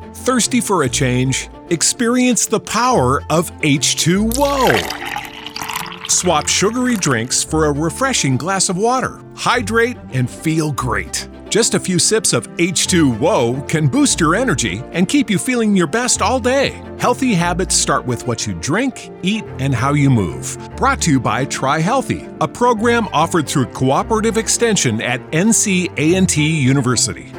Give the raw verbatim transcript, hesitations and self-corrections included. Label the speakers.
Speaker 1: Thirsty for a change? Experience the power of H two O. Swap sugary drinks for a refreshing glass of water. Hydrate and feel great. Just a few sips of H two O can boost your energy and keep you feeling your best all day. Healthy habits start with what you drink, eat, and how you move. Brought to you by Try Healthy, a program offered through Cooperative Extension at N C A and T University.